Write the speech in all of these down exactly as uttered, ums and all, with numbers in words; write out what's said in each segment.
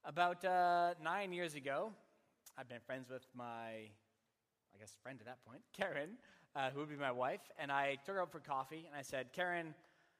About uh, nine years ago, I've been friends with my, I guess, friend at that point, Karen, uh, who would be my wife, and I took her out for coffee, and I said, Karen,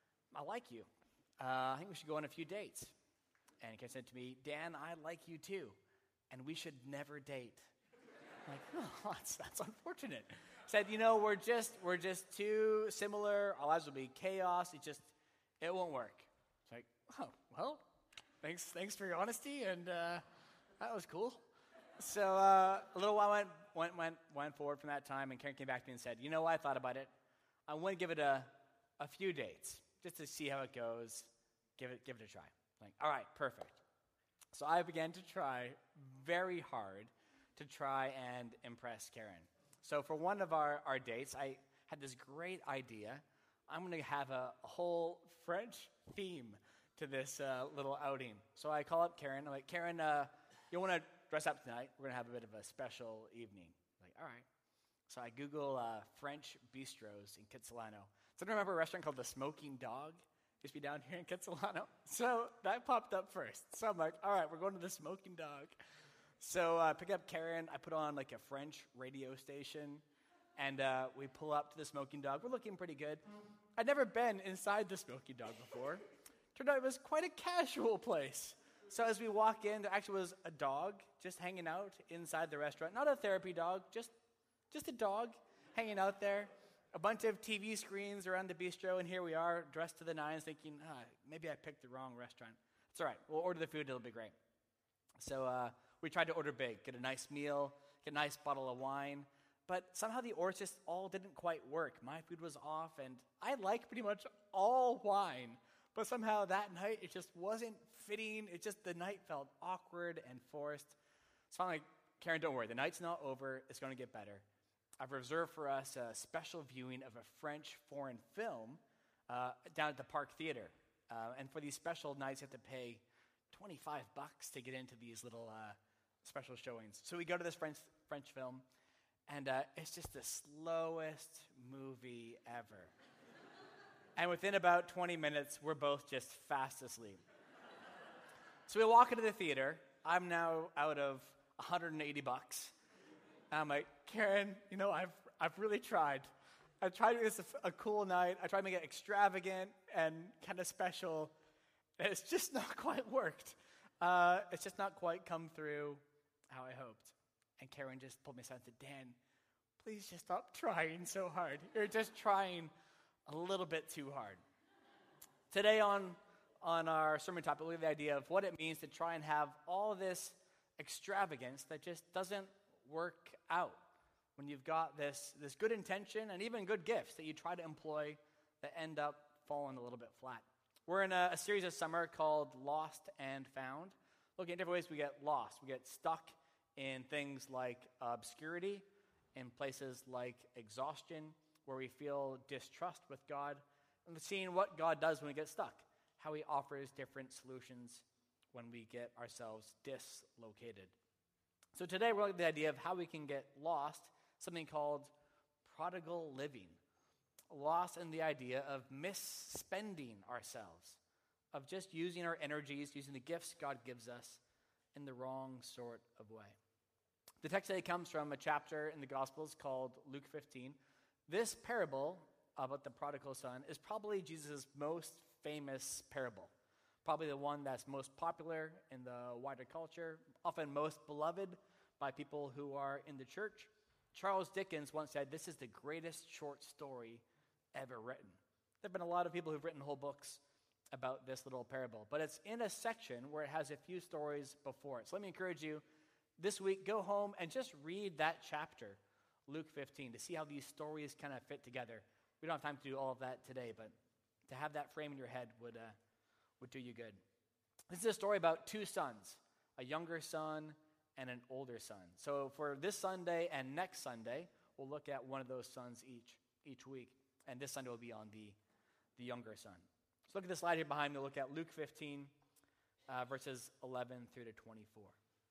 I like you. Uh, I think we should go on a few dates. And Karen said to me, Dan, I like you too, and we should never date. I'm like, oh, that's, that's unfortunate. Said, you know, we're just we're just too similar. Our lives will be chaos. It just, it won't work. It's like, oh, well, thanks thanks for your honesty, and uh, that was cool. So uh, a little while went, went went went forward from that time, and Karen came back to me and said, you know what, I thought about it. I want to give it a a few dates just to see how it goes. Give it give it a try. Like, all right, perfect. So I began to try very hard to try and impress Karen. So for one of our, our dates, I had this great idea. I'm going to have a, a whole French theme to this uh, little outing. So I call up Karen. I'm like, Karen, uh, you want to dress up tonight? We're going to have a bit of a special evening. Like, all right. So I Google uh, French bistros in Kitsilano. So I remember a restaurant called the Smoking Dog. Used to be down here in Kitsilano. So that popped up first. So I'm like, all right, we're going to the Smoking Dog. So I uh, pick up Karen. I put on like a French radio station, and uh, we pull up to the Smoking Dog. We're looking pretty good. I'd never been inside the Smoking Dog before. Turned out it was quite a casual place. So as we walk in, there actually was a dog just hanging out inside the restaurant. Not a therapy dog, just just a dog hanging out there. A bunch of T V screens around the bistro, and here we are, dressed to the nines, thinking, ah, maybe I picked the wrong restaurant. It's all right. We'll order the food. It'll be great. So uh, we tried to order big, get a nice meal, get a nice bottle of wine, but somehow the orders just all didn't quite work. My food was off, and I like pretty much all wine, but somehow that night it just wasn't fitting. It just, the night felt awkward and forced. So I'm like, Karen, don't worry. The night's not over. It's going to get better. I've reserved for us a special viewing of a French foreign film uh, down at the Park Theater. Uh, and for these special nights, you have to pay twenty-five bucks to get into these little uh, special showings. So we go to this French French film, and uh, it's just the slowest movie ever. And within about twenty minutes, we're both just fast asleep. So we walk into the theater. I'm now out of one hundred eighty bucks. And I'm like, Karen, you know, I've I've really tried. I tried to make this a, a cool night. I tried to make it extravagant and kind of special. And it's just not quite worked. Uh, it's just not quite come through how I hoped. And Karen just pulled me aside and said, Dan, please just stop trying so hard. You're just trying a little bit too hard. Today on, on our sermon topic, we look at the idea of what it means to try and have all this extravagance that just doesn't work out when you've got this, this good intention and even good gifts that you try to employ that end up falling a little bit flat. We're in a, a series this summer called Lost and Found. Looking at different ways we get lost. We get stuck in things like obscurity, in places like exhaustion, where we feel distrust with God, and seeing what God does when we get stuck, how he offers different solutions when we get ourselves dislocated. So today we're looking at the idea of how we can get lost, something called prodigal living. Lost in the idea of misspending ourselves, of just using our energies, using the gifts God gives us in the wrong sort of way. The text today comes from a chapter in the Gospels called Luke fifteen. This parable about the prodigal son is probably Jesus' most famous parable. Probably the one that's most popular in the wider culture, often most beloved by people who are in the church. Charles Dickens once said, this is the greatest short story ever written. There have been a lot of people who've written whole books about this little parable, but it's in a section where it has a few stories before it. So let me encourage you, this week, go home and just read that chapter, Luke fifteen, to see how these stories kind of fit together. We don't have time to do all of that today, but to have that frame in your head would uh, would do you good. This is a story about two sons, a younger son and an older son. So for this Sunday and next Sunday, we'll look at one of those sons each each week. And this Sunday will be on the, the younger son. So look at the slide here behind me. We'll look at Luke fifteen, uh, verses eleven through to twenty-four.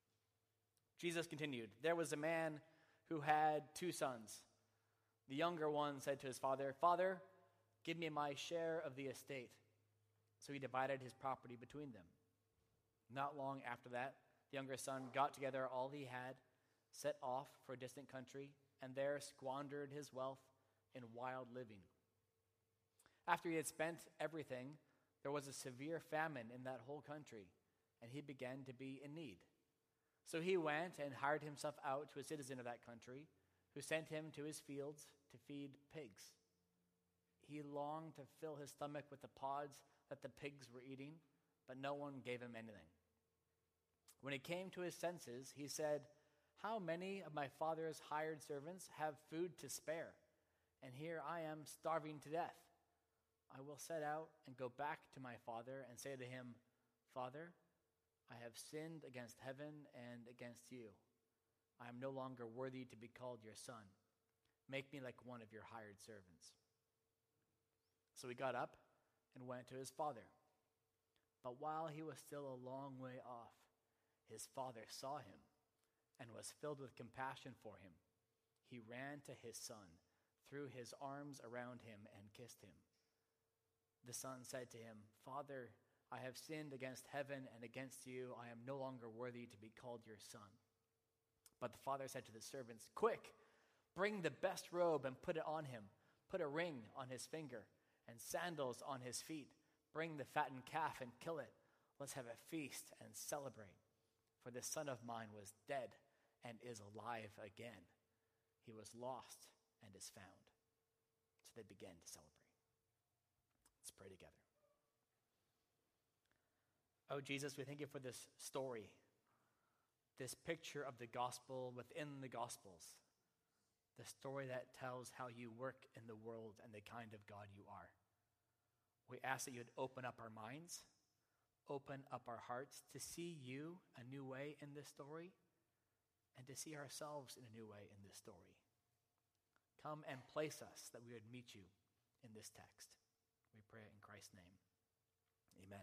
Jesus continued, there was a man who had two sons. The younger one said to his father, Father, give me my share of the estate. So he divided his property between them. Not long after that, the younger son got together all he had, set off for a distant country, and there squandered his wealth in wild living. After he had spent everything, there was a severe famine in that whole country, and he began to be in need. So he went and hired himself out to a citizen of that country, who sent him to his fields to feed pigs. He longed to fill his stomach with the pods that the pigs were eating, but no one gave him anything. When he came to his senses, he said, "How many of my father's hired servants have food to spare? And here I am starving to death. I will set out and go back to my father and say to him, 'Father, I have sinned against heaven and against you. I am no longer worthy to be called your son. Make me like one of your hired servants.' So he got up and went to his father. But while he was still a long way off, his father saw him and was filled with compassion for him. He ran to his son, threw his arms around him, and kissed him. The son said to him, 'Father, I have sinned against heaven and against you. I am no longer worthy to be called your son.' But the father said to the servants, 'Quick, bring the best robe and put it on him. Put a ring on his finger and sandals on his feet. Bring the fattened calf and kill it. Let's have a feast and celebrate. For this son of mine was dead and is alive again. He was lost and is found.' So they began to celebrate." Let's pray together. Oh, Jesus, we thank you for this story, this picture of the gospel within the gospels, the story that tells how you work in the world and the kind of God you are. We ask that you would open up our minds, open up our hearts to see you a new way in this story and to see ourselves in a new way in this story. Come and place us that we would meet you in this text. We pray it in Christ's name. Amen.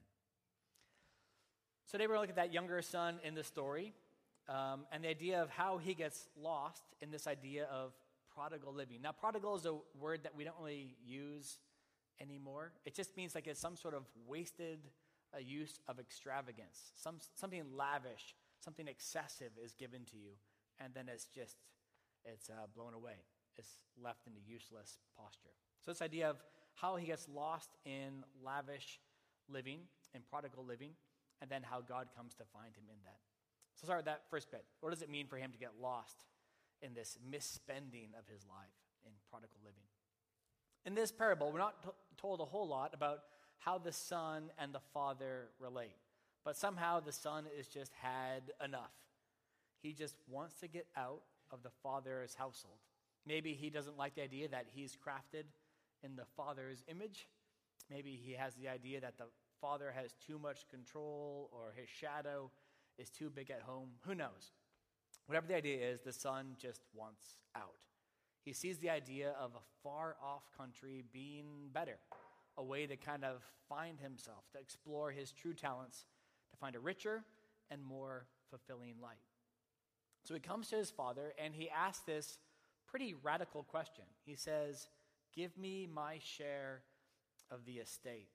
So today we're going to look at that younger son in the story um, and the idea of how he gets lost in this idea of prodigal living. Now, prodigal is a word that we don't really use anymore. It just means like it's some sort of wasted uh, use of extravagance. Some Something lavish, something excessive is given to you, and then it's just, it's uh, blown away. It's left in a useless posture. So this idea of how he gets lost in lavish living, in prodigal living, and then how God comes to find him in that. So start with that first bit. What does it mean for him to get lost in this misspending of his life in prodigal living? In this parable, we're not t- told a whole lot about how the son and the father relate. But somehow the son is just had enough. He just wants to get out of the father's household. Maybe he doesn't like the idea that he's crafted in the father's image. Maybe he has the idea that the father has too much control or his shadow is too big at home. Who knows? Whatever the idea is, the son just wants out. He sees the idea of a far-off country being better, a way to kind of find himself, to explore his true talents, to find a richer and more fulfilling life. So he comes to his father and he asks this pretty radical question. He says, "Give me my share of the estate."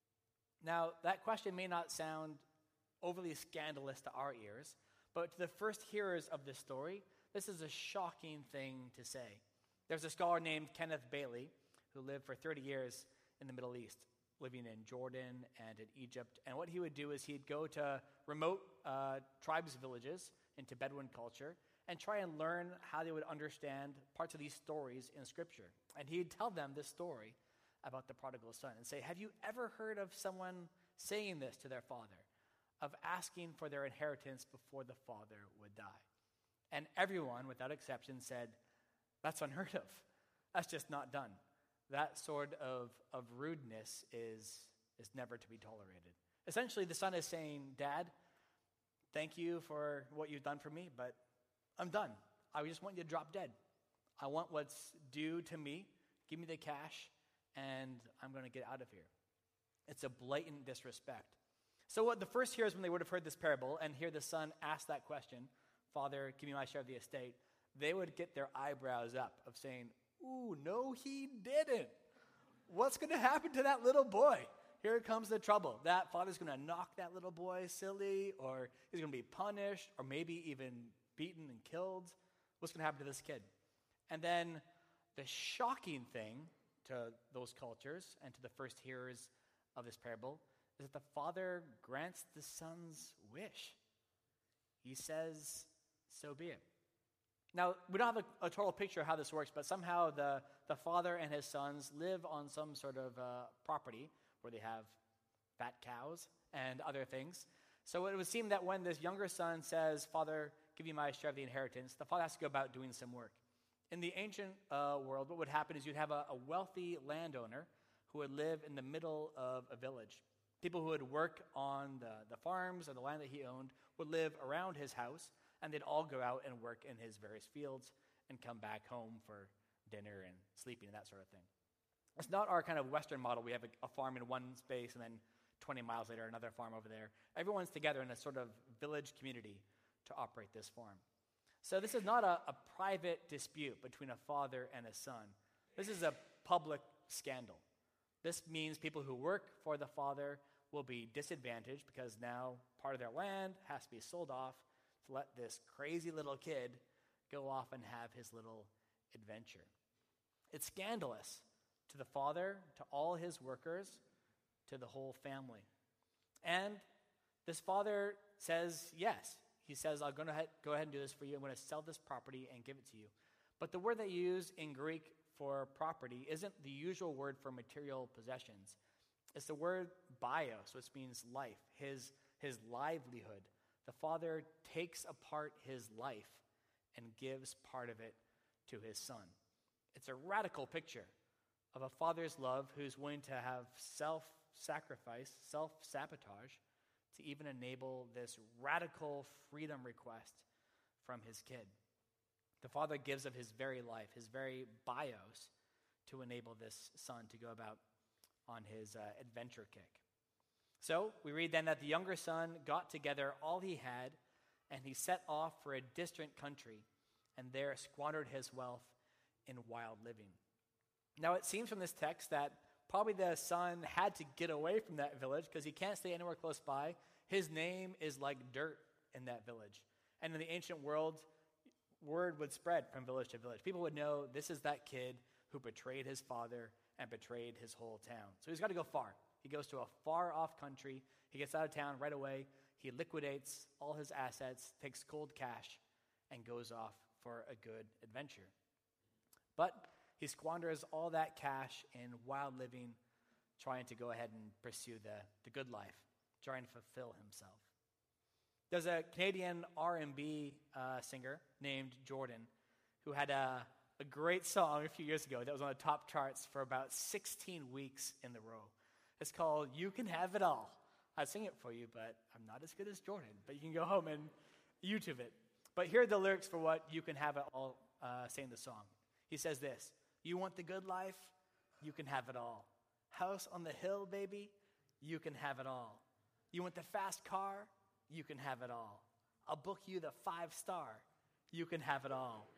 Now, that question may not sound overly scandalous to our ears, but to the first hearers of this story, this is a shocking thing to say. There's a scholar named Kenneth Bailey who lived for thirty years in the Middle East, living in Jordan and in Egypt. And what he would do is he'd go to remote uh, tribes villages into Bedouin culture and try and learn how they would understand parts of these stories in Scripture. And he'd tell them this story about the prodigal son and say, "Have you ever heard of someone saying this to their father, of asking for their inheritance before the father would die?" And everyone, without exception, said, "That's unheard of. That's just not done. That sort of, of rudeness is, is never to be tolerated." Essentially, the son is saying, "Dad, thank you for what you've done for me, but I'm done. I just want you to drop dead. I want what's due to me. Give me the cash, and I'm going to get out of here." It's a blatant disrespect. So what the first hearers, when they would have heard this parable and hear the son ask that question, "Father, give me my share of the estate," they would get their eyebrows up of saying, "Ooh, no, he didn't. What's going to happen to that little boy? here comes the trouble. That father's going to knock that little boy silly, or he's going to be punished, or maybe even beaten and killed. What's going to happen to this kid? And then the shocking thing to those cultures and to the first hearers of this parable is that the father grants the son's wish. He says, so be it. Now, we don't have a, a total picture of how this works, but somehow the, the father and his sons live on some sort of uh, property where they have fat cows and other things. So it would seem that when this younger son says, Father, give me my share of the inheritance, the father has to go about doing some work. In the ancient uh, world, what would happen is you'd have a, a wealthy landowner who would live in the middle of a village. People who would work on the, the farms or the land that he owned would live around his house, and they'd all go out and work in his various fields and come back home for dinner and sleeping and that sort of thing. It's not our kind of Western model. We have a, a farm in one space and then twenty miles later another farm over there. Everyone's together in a sort of village community to operate this farm. So this is not a, a private dispute between a father and a son. This is a public scandal. This means people who work for the father will be disadvantaged because now part of their land has to be sold off to let this crazy little kid go off and have his little adventure. It's scandalous to the father, to all his workers, to the whole family. And this father says yes. He says, I'm going to go ahead and do this for you. I'm going to sell this property and give it to you. But the word they use in Greek for property isn't the usual word for material possessions. It's the word bios, which means life, his, his livelihood. The father takes apart his life and gives part of it to his son. It's a radical picture of a father's love who's willing to have self-sacrifice, self-sabotage, to even enable this radical freedom request from his kid. The father gives of his very life, his very bios, to enable this son to go about on his uh, adventure kick. So we read then that the younger son got together all he had, and he set off for a distant country, and there squandered his wealth in wild living. Now it seems from this text that probably the son had to get away from that village because he can't stay anywhere close by. His name is like dirt in that village. And in the ancient world, word would spread from village to village. People would know this is that kid who betrayed his father and betrayed his whole town. So he's got to go far. He goes to a far-off country. He gets out of town right away. He liquidates all his assets, takes cold cash, and goes off for a good adventure. But he squanders all that cash in wild living, trying to go ahead and pursue the, the good life, trying to fulfill himself. There's a Canadian R and B uh, singer named Jordan who had a, a great song a few years ago that was on the top charts for about sixteen weeks in a row. It's called You Can Have It All. I'd sing it for you, but I'm not as good as Jordan. But you can go home and YouTube it. But here are the lyrics for what You Can Have It All uh, say in the song. He says this: you want the good life? You can have it all. House on the hill, baby? You can have it all. You want the fast car? You can have it all. I'll book you the five star. You can have it all.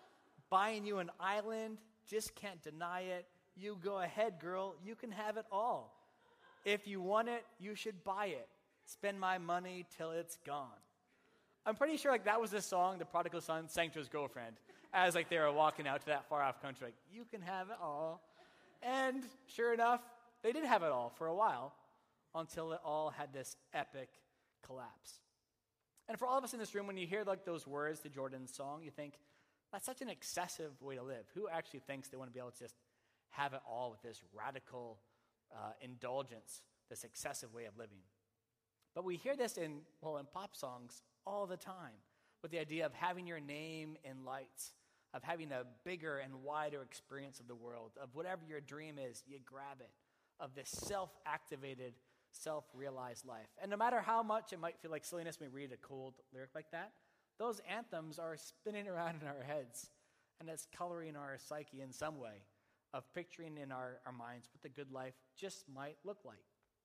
Buying you an island? Just can't deny it. You go ahead, girl. You can have it all. If you want it, you should buy it. Spend my money till it's gone. I'm pretty sure like that was the song the prodigal son sang to his girlfriend as like they were walking out to that far off country. Like, you can have it all. And sure enough, they did have it all for a while until it all had this epic collapse. And for all of us in this room, when you hear like those words to Jordan's song, you think, that's such an excessive way to live. Who actually thinks they want to be able to just have it all with this radical uh, indulgence, this excessive way of living? But we hear this in, well, in pop songs all the time, with the idea of having your name in lights, of having a bigger and wider experience of the world, of whatever your dream is, you grab it, of this self-activated, self-realized life. And no matter how much it might feel like silliness when we read a cold lyric like that, those anthems are spinning around in our heads, and it's coloring our psyche in some way, of picturing in our, our minds what the good life just might look like.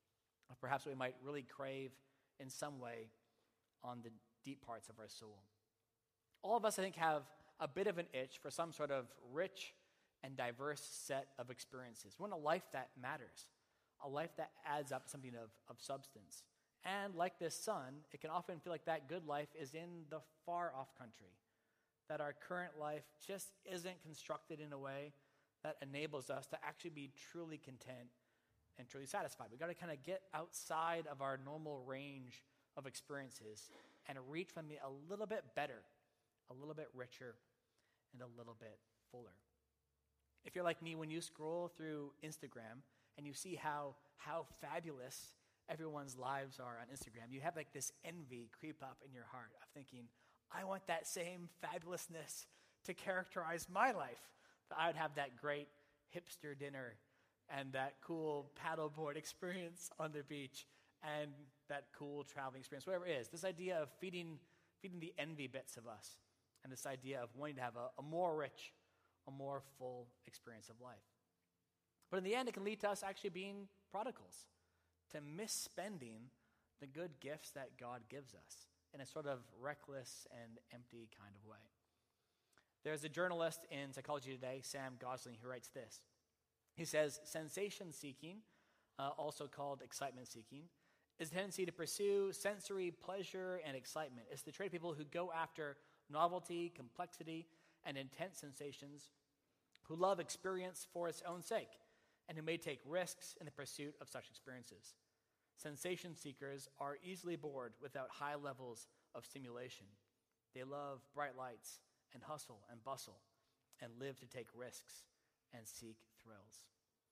Or perhaps we might really crave in some way on the deep parts of our soul. All of us, I think, have a bit of an itch for some sort of rich and diverse set of experiences. We want a life that matters, a life that adds up to something of, of substance. And like this son, it can often feel like that good life is in the far-off country, that our current life just isn't constructed in a way that enables us to actually be truly content and truly satisfied. We've got to kind of get outside of our normal range of experiences and reach for something a little bit better, a little bit richer, and a little bit fuller. If you're like me, when you scroll through Instagram and you see how, how fabulous everyone's lives are on Instagram, you have like this envy creep up in your heart of thinking, I want that same fabulousness to characterize my life. That I would have that great hipster dinner and that cool paddleboard experience on the beach and that cool traveling experience, whatever it is. This idea of feeding, feeding the envy bits of us and this idea of wanting to have a, a more rich, a more full experience of life. But in the end, it can lead to us actually being prodigals, to misspending the good gifts that God gives us in a sort of reckless and empty kind of way. There's a journalist in Psychology Today, Sam Gosling, who writes this. He says, sensation-seeking, uh, also called excitement-seeking, is the tendency to pursue sensory pleasure and excitement. It's the trait of people who go after novelty, complexity, and intense sensations, who love experience for its own sake, and who may take risks in the pursuit of such experiences. Sensation seekers are easily bored without high levels of stimulation. They love bright lights and hustle and bustle and live to take risks and seek thrills.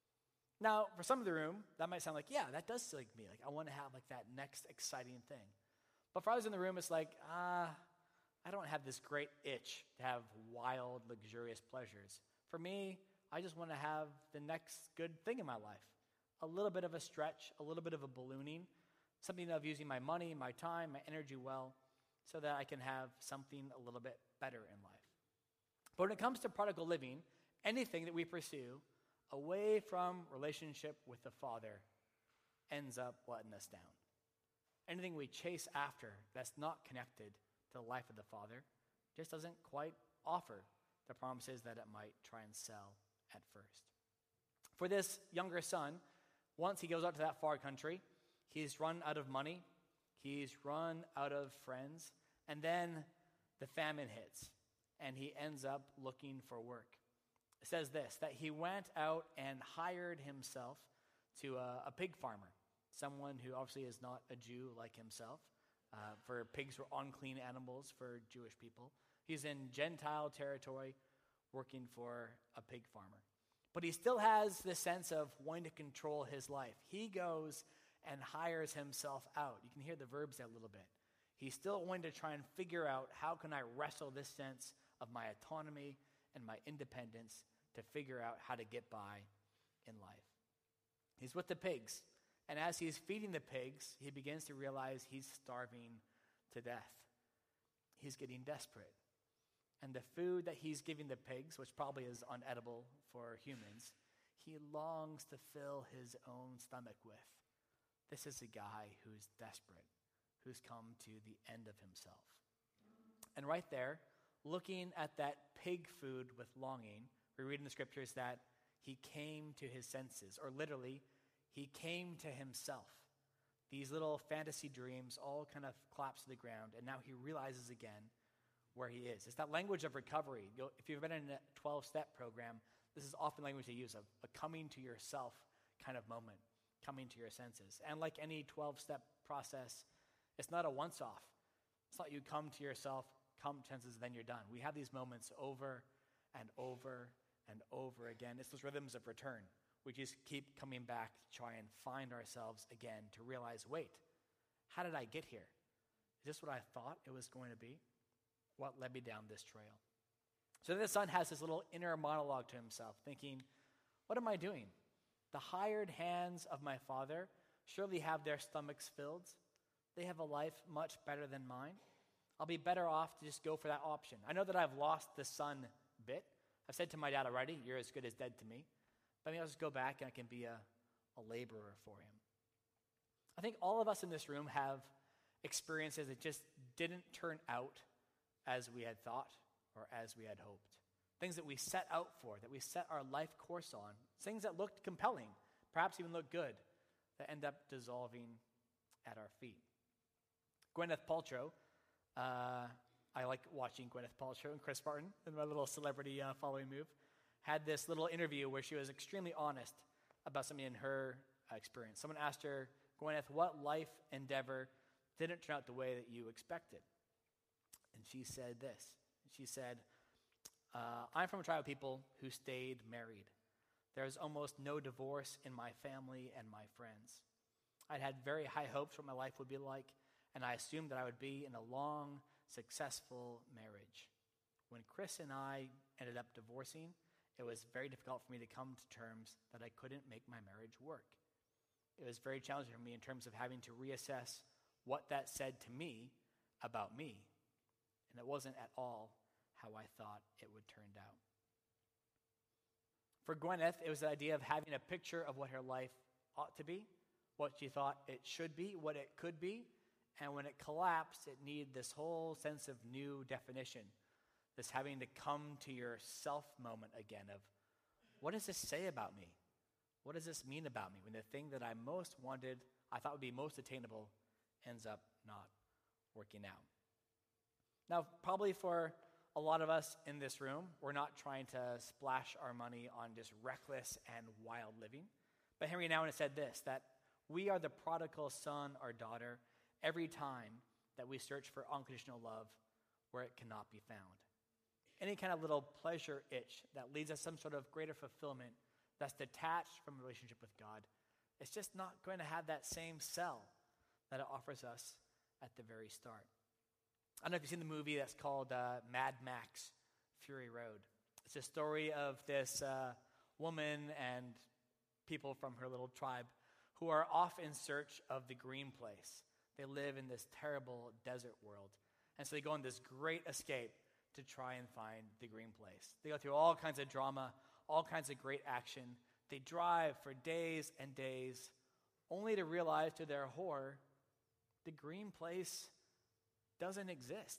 Now, for some of the room, that might sound like, yeah, that does sound like me. Like, I want to have like that next exciting thing. But for others in the room, it's like, ah, I don't have this great itch to have wild, luxurious pleasures. For me, I just want to have the next good thing in my life. A little bit of a stretch, a little bit of a ballooning, something of using my money, my time, my energy well, so that I can have something a little bit better in life. But when it comes to prodigal living, anything that we pursue away from relationship with the Father ends up letting us down. Anything we chase after that's not connected to the life of the Father just doesn't quite offer the promises that it might try and sell at first. For this younger son, once he goes out to that far country, he's run out of money, he's run out of friends, and then the famine hits, and he ends up looking for work. It says this, that he went out and hired himself to a, a pig farmer, someone who obviously is not a Jew like himself. Uh, for pigs were unclean animals for Jewish people. He's in Gentile territory working for a pig farmer. But he still has this sense of wanting to control his life. He goes and hires himself out. You can hear the verbs there a little bit. He's still wanting to try and figure out how can I wrestle this sense of my autonomy and my independence to figure out how to get by in life. He's with the pigs. And as he's feeding the pigs, he begins to realize he's starving to death. He's getting desperate. And the food that he's giving the pigs, which probably is unedible for humans, he longs to fill his own stomach with. This is a guy who's desperate, who's come to the end of himself. And right there, looking at that pig food with longing, we read in the scriptures that he came to his senses, or literally, he came to himself. These little fantasy dreams all kind of collapse to the ground, and now he realizes again where he is. It's that language of recovery. You'll, if you've been in a twelve-step program, this is often language they use, of a coming to yourself kind of moment, coming to your senses. And like any twelve-step process, it's not a once-off. It's not you come to yourself, come to senses, then you're done. We have these moments over and over and over again. It's those rhythms of return. We just keep coming back to try and find ourselves again, to realize, wait, how did I get here? Is this what I thought it was going to be? What led me down this trail? So the son has this little inner monologue to himself, thinking, what am I doing? The hired hands of my father surely have their stomachs filled. They have a life much better than mine. I'll be better off to just go for that option. I know that I've lost the son bit. I've said to my dad already, you're as good as dead to me. But maybe I'll just go back and I can be a, a laborer for him. I think all of us in this room have experiences that just didn't turn out as we had thought or as we had hoped. Things that we set out for, that we set our life course on, things that looked compelling, perhaps even looked good, that end up dissolving at our feet. Gwyneth Paltrow, uh, I like watching Gwyneth Paltrow and Chris Martin in my little celebrity uh, following move, had this little interview where she was extremely honest about something in her uh, experience. Someone asked her, Gwyneth, what life endeavor didn't turn out the way that you expected? And she said this. She said, uh, I'm from a tribe of people who stayed married. There's almost no divorce in my family and my friends. I'd had very high hopes for what my life would be like, and I assumed that I would be in a long, successful marriage. When Chris and I ended up divorcing, it was very difficult for me to come to terms that I couldn't make my marriage work. It was very challenging for me in terms of having to reassess what that said to me about me. And it wasn't at all how I thought it would turn out. For Gwyneth, it was the idea of having a picture of what her life ought to be, what she thought it should be, what it could be. And when it collapsed, it needed this whole sense of new definition, this having to come to yourself moment again of, what does this say about me? What does this mean about me when the thing that I most wanted, I thought would be most attainable, ends up not working out? Now, probably for a lot of us in this room, we're not trying to splash our money on just reckless and wild living. But Henry Nouwen said this, that we are the prodigal son or daughter every time that we search for unconditional love where it cannot be found. Any kind of little pleasure itch that leads us some sort of greater fulfillment that's detached from a relationship with God, it's just not going to have that same sell that it offers us at the very start. I don't know if you've seen the movie that's called uh, Mad Max, Fury Road. It's a story of this uh, woman and people from her little tribe who are off in search of the green place. They live in this terrible desert world. And so they go on this great escape to try and find the green place. They go through all kinds of drama, all kinds of great action. They drive for days and days, only to realize to their horror, the green place doesn't exist.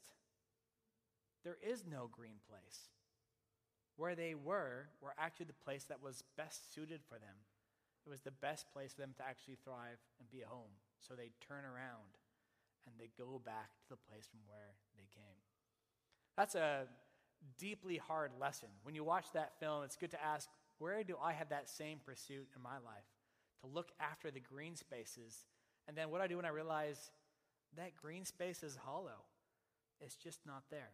There is no green place. Where they were were actually the place that was best suited for them. It was the best place for them to actually thrive and be a home. So they turn around and they go back to the place from where they came. That's a deeply hard lesson. When you watch that film, it's good to ask, where do I have that same pursuit in my life? To look after the green spaces. And then what I do when I realize that green space is hollow. It's just not there.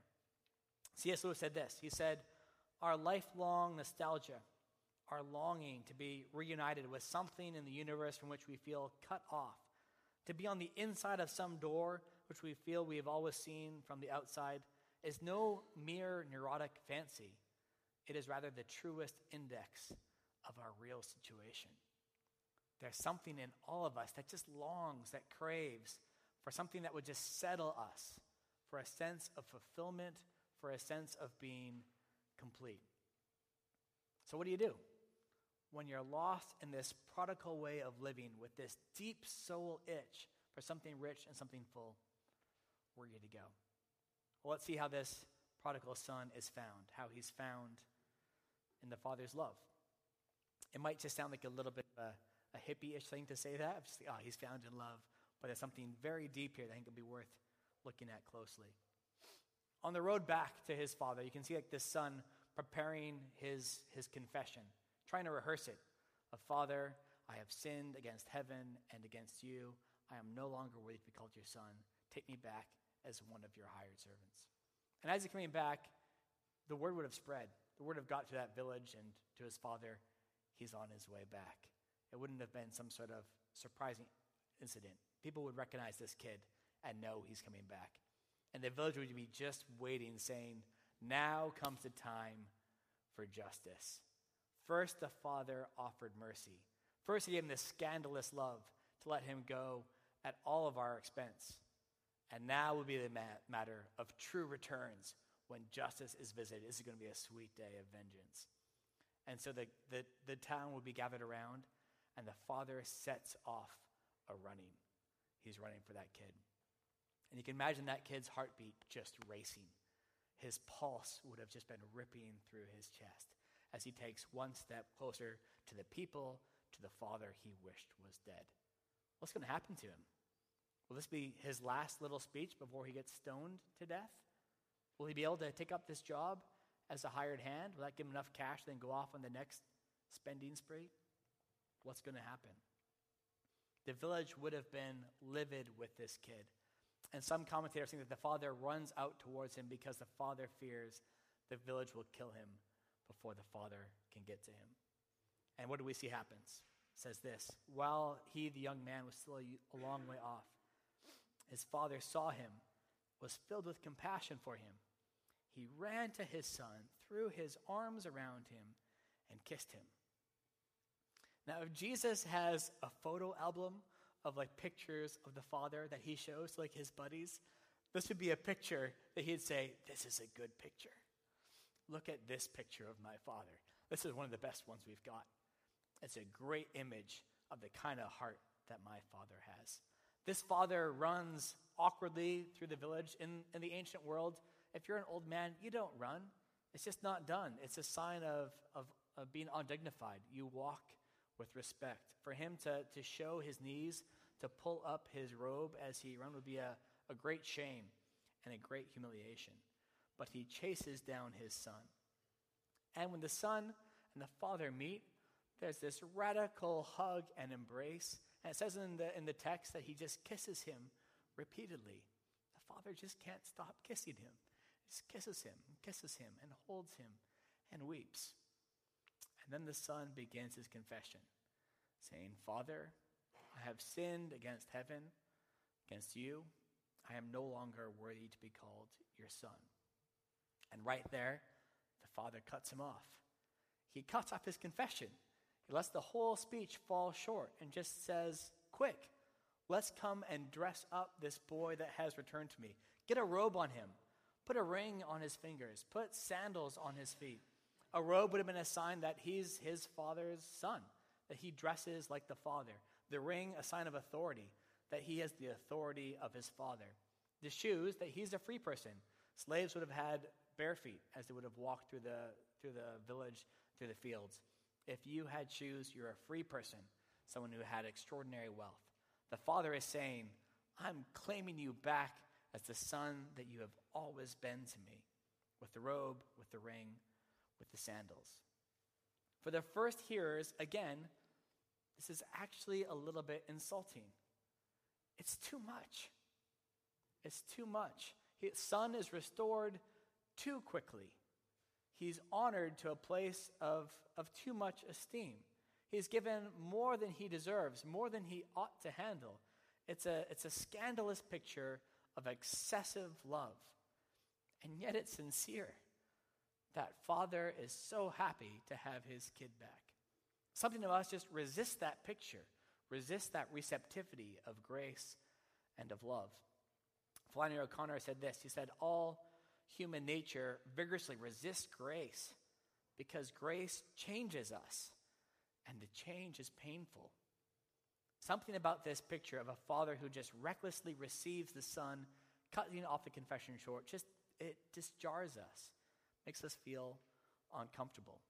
C S Lewis said this. He said, our lifelong nostalgia, our longing to be reunited with something in the universe from which we feel cut off, to be on the inside of some door which we feel we have always seen from the outside, is no mere neurotic fancy. It is rather the truest index of our real situation. There's something in all of us that just longs, that craves for something that would just settle us, for a sense of fulfillment, for a sense of being complete. So what do you do when you're lost in this prodigal way of living with this deep soul itch for something rich and something full? Where are you to go? Well, let's see how this prodigal son is found, how he's found in the Father's love. It might just sound like a little bit of a, a hippie-ish thing to say that. Just, oh, he's found in love. But there's something very deep here that I think will be worth looking at closely. On the road back to his father, you can see like this son preparing his, his confession, trying to rehearse it. Of Father, I have sinned against heaven and against you. I am no longer worthy to be called your son. Take me back as one of your hired servants. And as he's coming back, the word would have spread. The word have got to that village and to his father. He's on his way back. It wouldn't have been some sort of surprising incident. People would recognize this kid and know he's coming back. And the village would be just waiting, saying, now comes the time for justice. First, the father offered mercy. First, he gave him this scandalous love to let him go at all of our expense. And now will be the ma- matter of true returns when justice is visited. This is going to be a sweet day of vengeance. And so the, the, the town will be gathered around, and the father sets off a running. He's running for that kid. And you can imagine that kid's heartbeat just racing. His pulse would have just been ripping through his chest as he takes one step closer to the people, to the father he wished was dead. What's going to happen to him? Will this be his last little speech before he gets stoned to death? Will he be able to take up this job as a hired hand? Will that give him enough cash to then go off on the next spending spree? What's going to happen? The village would have been livid with this kid. And some commentators think that the father runs out towards him because the father fears the village will kill him before the father can get to him. And what do we see happens? It says this: while he, the young man, was still a, a long way off, his father saw him, was filled with compassion for him. He ran to his son, threw his arms around him, and kissed him. Now, if Jesus has a photo album of like pictures of the father that he shows to like his buddies, this would be a picture that he'd say, "This is a good picture. Look at this picture of my father. This is one of the best ones we've got. It's a great image of the kind of heart that my father has." This father runs awkwardly through the village. In, in the ancient world, if you're an old man, you don't run. It's just not done. It's a sign of, of, of being undignified. You walk with respect. For him to, to show his knees, to pull up his robe as he ran would be a, a great shame and a great humiliation. But he chases down his son. And when the son and the father meet, there's this radical hug and embrace. And it says in the, in the text that he just kisses him repeatedly. The father just can't stop kissing him. He just kisses him, and kisses him, and holds him, and weeps. And then the son begins his confession, saying, "Father, I have sinned against heaven, against you. I am no longer worthy to be called your son." And right there, the father cuts him off. He cuts off his confession. He lets the whole speech fall short and just says, "Quick, let's come and dress up this boy that has returned to me. Get a robe on him. Put a ring on his fingers. Put sandals on his feet." A robe would have been a sign that he's his father's son, that he dresses like the father. The ring, a sign of authority, that he has the authority of his father. The shoes, that he's a free person. Slaves would have had bare feet as they would have walked through the through the village, through the fields. If you had shoes, you're a free person, someone who had extraordinary wealth. The father is saying, "I'm claiming you back as the son that you have always been to me," with the robe, with the ring, with the sandals. For the first hearers, again, this is actually a little bit insulting. It's too much. It's too much. His son is restored too quickly. He's honored to a place of, of too much esteem. He's given more than he deserves, more than he ought to handle. It's a, it's a scandalous picture of excessive love. And yet it's sincere. That father is so happy to have his kid back. Something of us just resists that picture, resists that receptivity of grace and of love. Flannery O'Connor said this. He said, "All human nature vigorously resists grace because grace changes us, and the change is painful." Something about this picture of a father who just recklessly receives the son, cutting off the confession short, just it just jars us, makes us feel uncomfortable.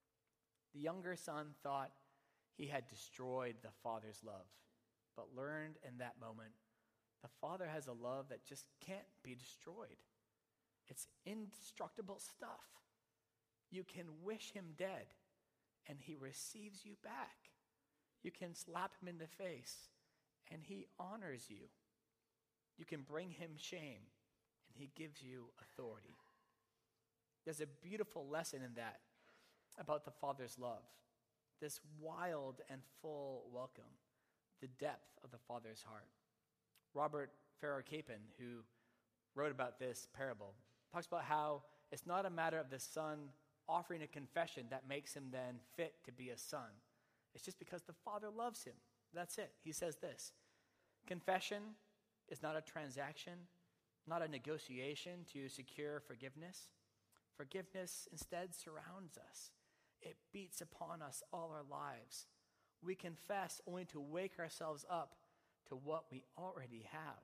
The younger son thought he had destroyed the father's love, but learned in that moment the father has a love that just can't be destroyed. It's indestructible stuff. You can wish him dead, and he receives you back. You can slap him in the face, and he honors you. You can bring him shame, and he gives you authority. There's a beautiful lesson in that about the Father's love, this wild and full welcome, the depth of the Father's heart. Robert Farrar Capon, who wrote about this parable, talks about how it's not a matter of the son offering a confession that makes him then fit to be a son. It's just because the Father loves him. That's it. He says this: confession is not a transaction, not a negotiation to secure forgiveness. Forgiveness instead surrounds us. It beats upon us all our lives. We confess only to wake ourselves up to what we already have.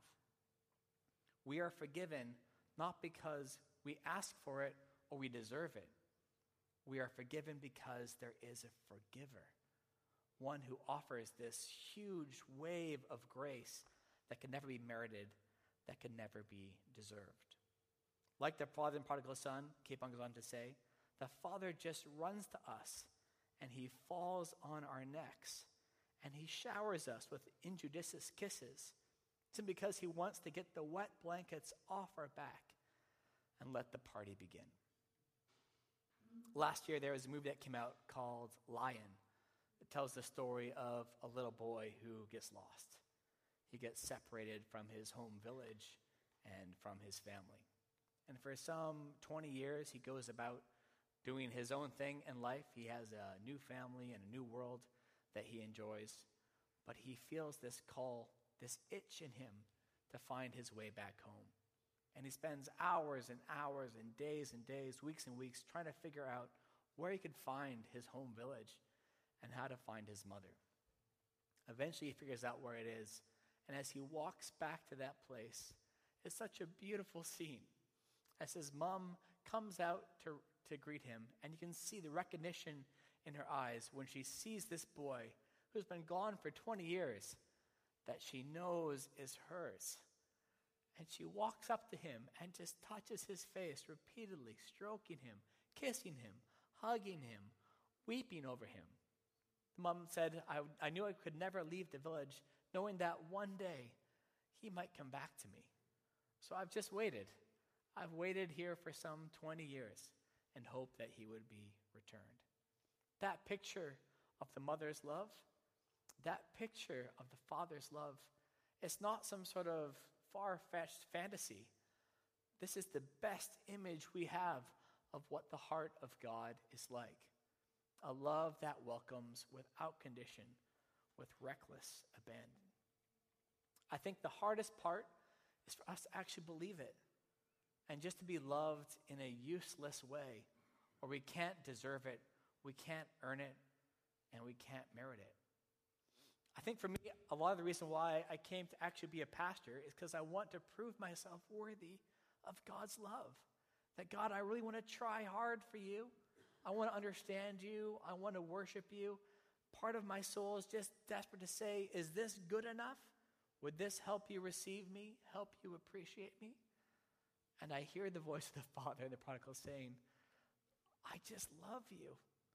We are forgiven not because we ask for it or we deserve it. We are forgiven because there is a forgiver. one who offers this huge wave of grace that can never be merited, that can never be deserved. Like the father and prodigal son, Capon goes on to say, the Father just runs to us and he falls on our necks and he showers us with injudicious kisses simply because he wants to get the wet blankets off our back and let the party begin. Last year there was a movie that came out called Lion. It tells the story of a little boy who gets lost. He gets separated from his home village and from his family. And for some twenty years, he goes about doing his own thing in life. He has a new family and a new world that he enjoys. But he feels this call, this itch in him to find his way back home. And he spends hours and hours and days and days, weeks and weeks, trying to figure out where he could find his home village and how to find his mother. Eventually, he figures out where it is. And as he walks back to that place, it's such a beautiful scene. As his mom comes out to, to greet him, and you can see the recognition in her eyes when she sees this boy who's been gone for twenty years that she knows is hers. And she walks up to him and just touches his face repeatedly, stroking him, kissing him, hugging him, weeping over him. The mom said, I, I knew I could never leave the village knowing that one day he might come back to me. So I've just waited. I've waited here for some twenty years and hope that he would be returned. That picture of the mother's love, that picture of the father's love, it's not some sort of far-fetched fantasy. This is the best image we have of what the heart of God is like. A love that welcomes without condition, with reckless abandon. I think the hardest part is for us to actually believe it. And just to be loved in a useless way, where we can't deserve it, we can't earn it, and we can't merit it. I think for me, a lot of the reason why I came to actually be a pastor is because I want to prove myself worthy of God's love. That God, I really want to try hard for you. I want to understand you. I want to worship you. Part of my soul is just desperate to say, is this good enough? Would this help you receive me? Help you appreciate me? And I hear the voice of the father, the prodigal, saying, I just love you.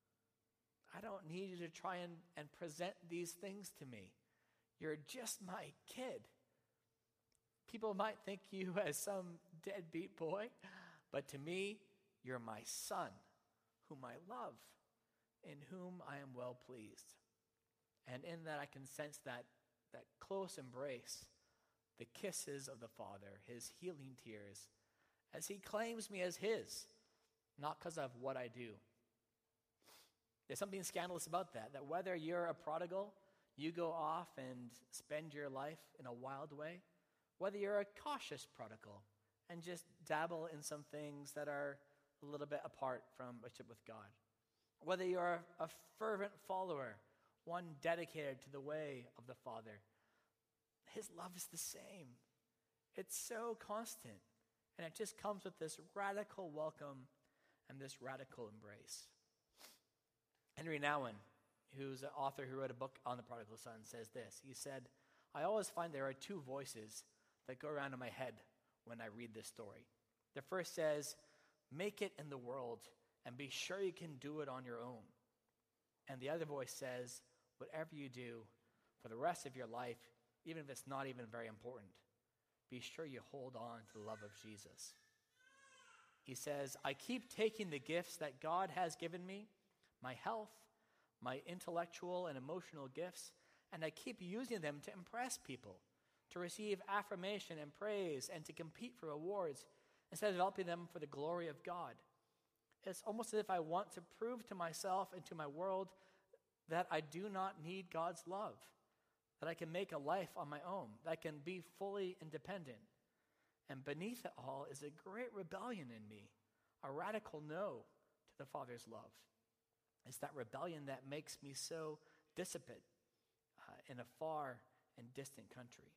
I don't need you to try and, and present these things to me. You're just my kid. People might think you as some deadbeat boy, but to me, you're my son, whom I love, in whom I am well pleased. And in that I can sense that, that close embrace, the kisses of the Father, his healing tears, as he claims me as his, not because of what I do. There's something scandalous about that, that whether you're a prodigal, you go off and spend your life in a wild way, whether you're a cautious prodigal and just dabble in some things that are a little bit apart from relationship with God, whether you're a fervent follower, one dedicated to the way of the Father, his love is the same. It's so constant, and it just comes with this radical welcome and this radical embrace. Henry Nouwen, who's an author who wrote a book on the prodigal son, says this. He said, I always find there are two voices that go around in my head when I read this story. The first says, make it in the world and be sure you can do it on your own. And the other voice says, whatever you do for the rest of your life, even if it's not even very important, be sure you hold on to the love of Jesus. He says, I keep taking the gifts that God has given me, my health, my intellectual and emotional gifts, and I keep using them to impress people, to receive affirmation and praise, and to compete for awards, instead of developing them for the glory of God. It's almost as if I want to prove to myself and to my world that I do not need God's love, that I can make a life on my own, that I can be fully independent. And beneath it all is a great rebellion in me, a radical no to the Father's love. It's that rebellion that makes me so dissipate uh, in a far and distant country.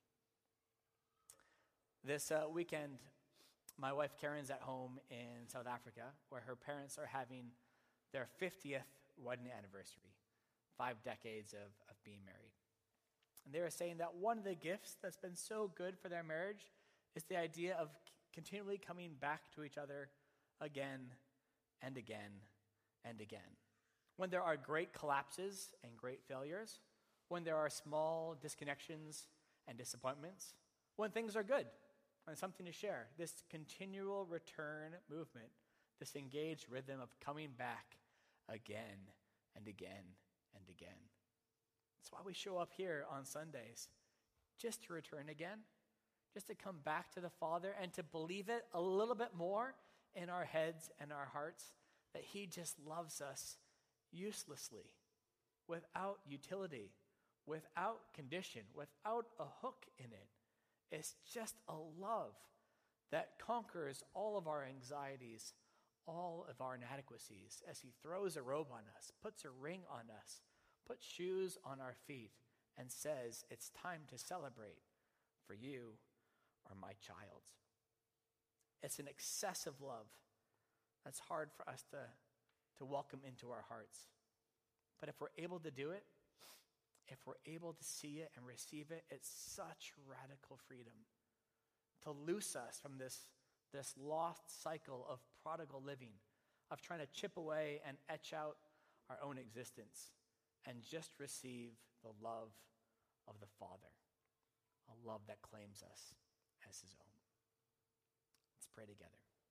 This uh, weekend, my wife Karen's at home in South Africa, where her parents are having their fiftieth wedding anniversary. five decades of, of being married. And they were saying that one of the gifts that's been so good for their marriage is the idea of c- continually coming back to each other again and again and again. When there are great collapses and great failures, when there are small disconnections and disappointments, when things are good, and something to share, this continual return movement, this engaged rhythm of coming back again and again and again. That's why we show up here on Sundays, just to return again, just to come back to the Father and to believe it a little bit more in our heads and our hearts, that he just loves us uselessly, without utility, without condition, without a hook in it. It's just a love that conquers all of our anxieties, all of our inadequacies, as he throws a robe on us, puts a ring on us, puts shoes on our feet, and says, it's time to celebrate, for you are my child. It's an excessive love that's hard for us to, to welcome into our hearts. But if we're able to do it, if we're able to see it and receive it, it's such radical freedom to loose us from this, this lost cycle of prodigal living, of trying to chip away and etch out our own existence, and just receive the love of the Father, a love that claims us as his own. Let's pray together.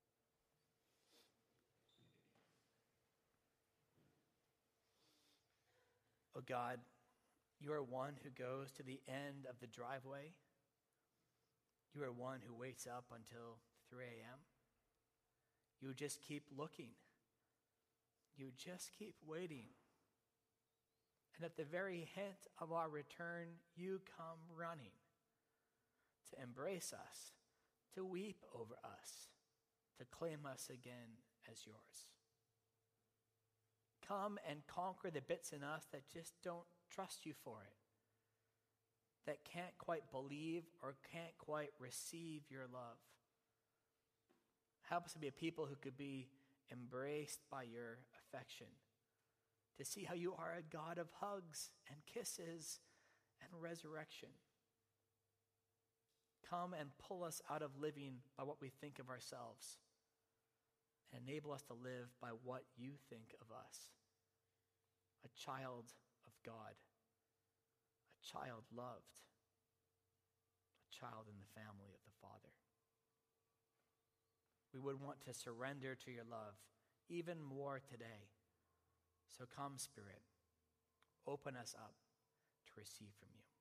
Oh God, you are one who goes to the end of the driveway. You are one who waits up until three a.m. You just keep looking. You just keep waiting. And at the very hint of our return, you come running to embrace us, to weep over us, to claim us again as yours. Come and conquer the bits in us that just don't trust you for it, that can't quite believe or can't quite receive your love. Help us to be a people who could be embraced by your affection, to see how you are a God of hugs and kisses and resurrection. Come and pull us out of living by what we think of ourselves, and enable us to live by what you think of us. A child of God, a child loved, a child in the family of the Father. We would want to surrender to your love even more today. So come, Spirit, open us up to receive from you.